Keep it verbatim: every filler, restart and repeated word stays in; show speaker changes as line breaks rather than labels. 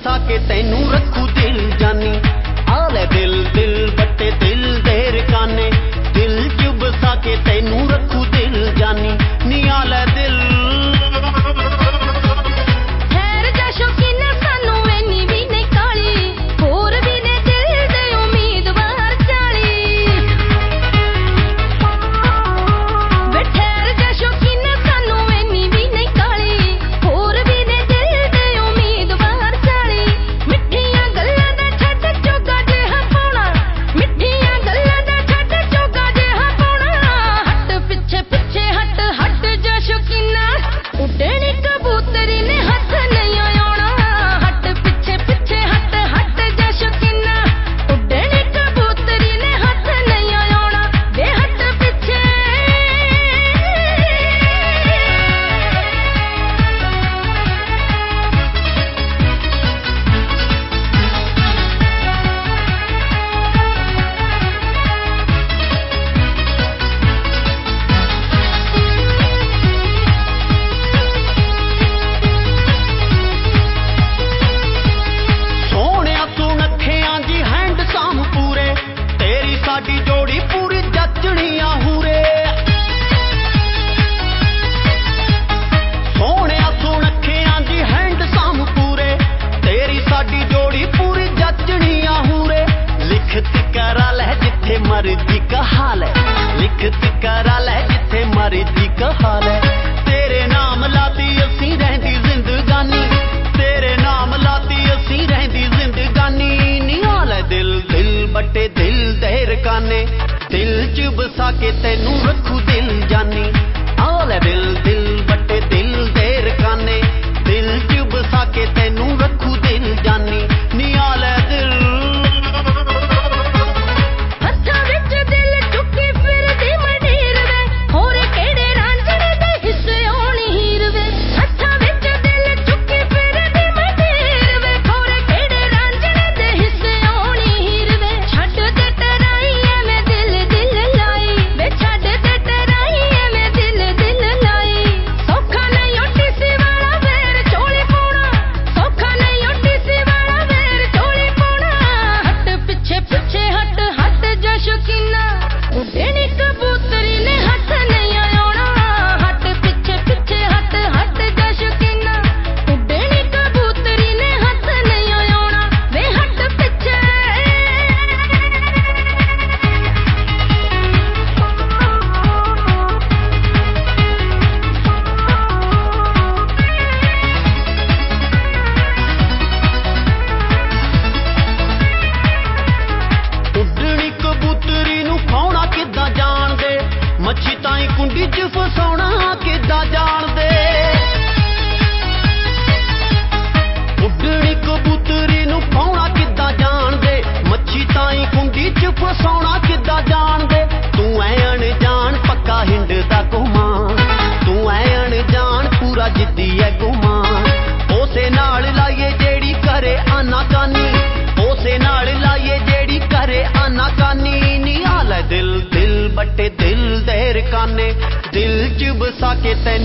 बसा के तेनू रखू दिल जानी। आ ले दिल दिल बट्टे दिल दे रकाने, दिल च बसा के तेनू रखू दिल जानी। नी आ ले दिल मर्जी का हाल है, लिखत करा ले जिथे मर्जी का हाल है। तेरे नाम लाती असी रहंदी जिंदगानी, तेरे नाम लाती असी रहंदी जिंदगानी। नी आ ले दिल दिल बट्टे दिल दे रकाने, दिल च बसा के तेनू रखू दिल जानी। आ ले दिल दिल बट्टे दिल दे रकाने, दिल च बसा के तेनू रखू दिल जानी। नी आ ले दिल कुंडी च फसाउणा किद्दां जाणदे, उड्डणी कबूतरी नूं पाउणा किद्दां जाणदे, मच्छी ताईं कुंडी च फसाउणा किद्दां जाणदे। तू ऐ अणजान पक्का हिंडदा घुमां, तू ऐ अणजान पूरा जिद्दी ऐ घुमां। उसे नाल लाइए जेड़ी करे आनाकानी, उसे नाल लाइए जेड़ी करे आनाकानी। नी आ ले दिल दिल बट्टे दिल दे रकाने, दिल च बसा के तेनू